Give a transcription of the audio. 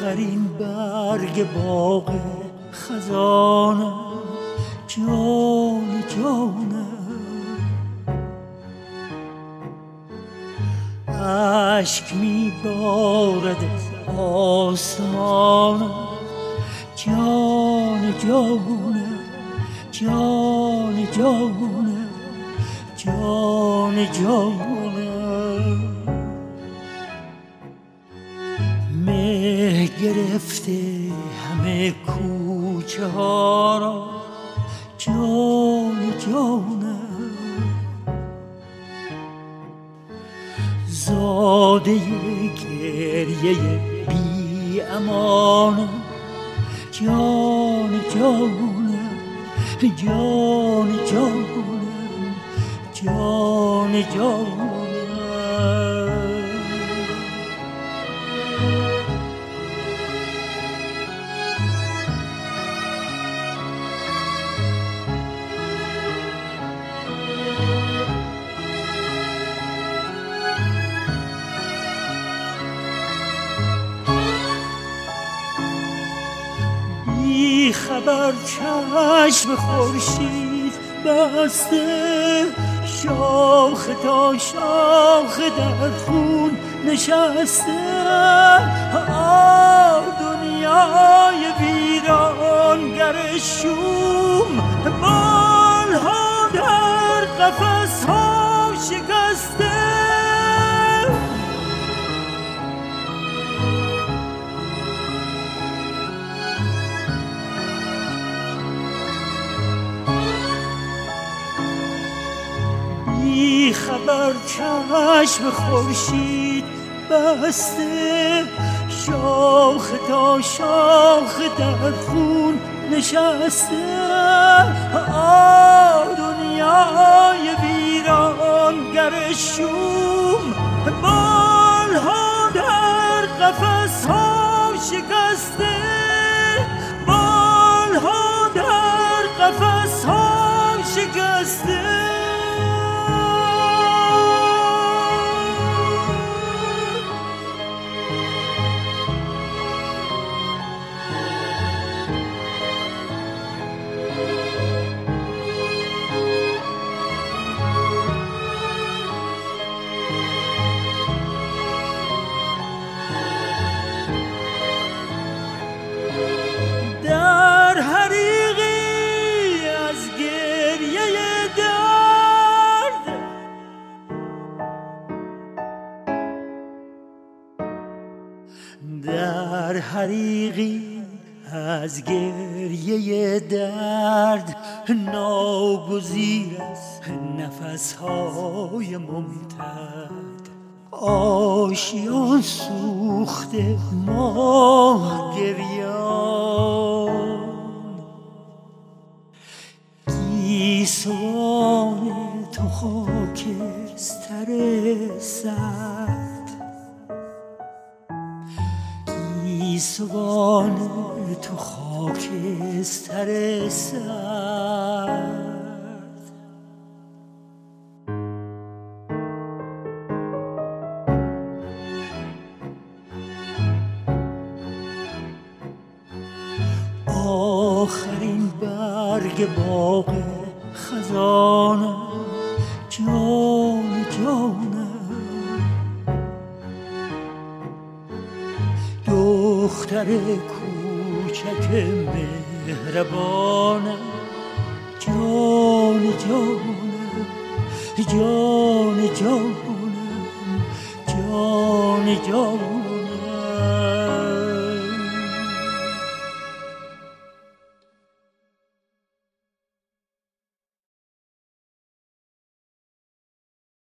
آخرین برگ باغ خزانم، جان جانم، اشک میبارد از آسمانم، جان جانم، جان جانم، جان جانم. مه گرفته همه کوچه ها را، جان جانم، زاده گریه بی امانم، جان جانم، جان جانم، جان جانم. بی خبر چشم خورشید بسته، شاخ تا شاخ در خون نشسته. دنیای ویرانگر شوم، بالها در قفس ها شکسته. بی خبر چشم خورشید بسته، شاخ تا شاخ در خون نشسته. دنیای ویرانگر شوم، بالها در قفس ها شکسته، بالها در قفس ها شکسته. در حریقی از گریه درد، در حریقی از گریه درد، ناگزیر از نفسهای ممتد. آشیان سوخته ماه گریان، گیسوان تو خاکستر سرد، گیسوان تو خاکستر سرد. آخرین برگ باغ خزانم، جان جانم، دختر کوچک مهربانم، جان جانم، جان جانم، جان جانم.